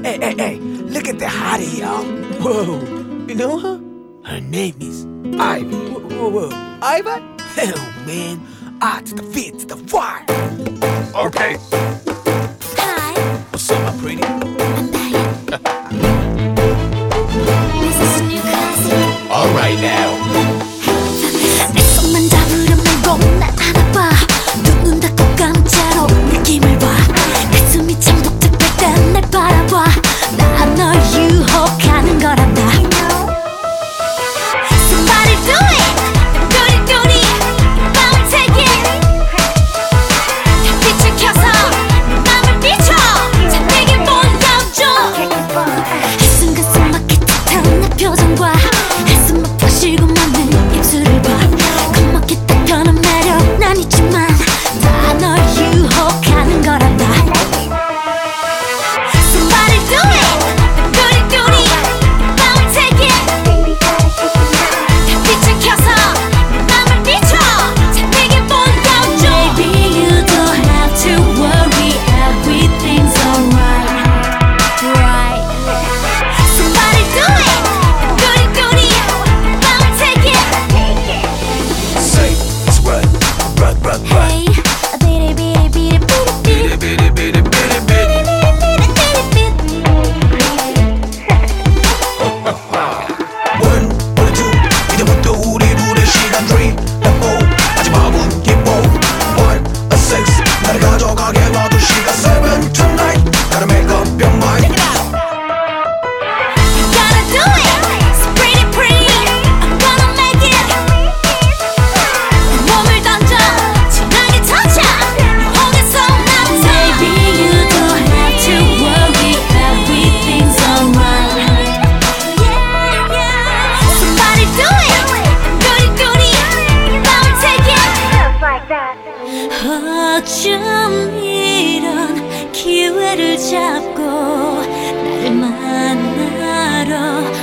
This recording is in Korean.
Hey, look at the hottie, y'all. Whoa, you know her? Her name is Ivy. Whoa, Ivy? Hell, man. I to the V to the Y. Okay. Hi, What's up, my pretty? I'm Diane. This is a new classic. Alright now. 내 손만 잡으려 말고 날 안아봐. 눈 닫고 깜짝으로 느낌을 봐. 가슴이 참 독특할 땐 날 바라봐. 나 널 유혹하는 거란다. Somebody do it. 도리도리 이 밤을 take it. 빛을 켜서 맘을 비춰. 잔뜩이 보여줘. 한순간 숨막힐 듯한 내 표정과 한숨 막 쉬고 맘은 입술을 봐. 겁먹게 딱 변한 매력 난 있지만 다 널 유혹하는 거란다. Somebody do it. 도리도리 이 밤을 take it. 빛을 켜서 맘을 비춰. 잔뜩이 보여줘. Baby you don't have to worry. Everything's alright. Right. Somebody do it. 도리도리 이 밤을 take it. Say, it's what? Run. Hey, bitty bitty bitty bitty bitty. Bitty, bitty, bitty. One, two, 이제부터 우리 둘의 시간 3, 4, 마지막은 기뻐 5, 6, 나를 가져가게 놔둘 시간 7, tonight gotta make up your mind. Gotta do it. It's pretty pretty. I'm gonna make it. 몸을 던져 진하게 터져. 유혹에서 난 Baby you don't have to worry. Everything's alright. Somebody do it. 도리도리 이 밤을 take it. 어쩜 이런 기회를 잡고 나를 만나러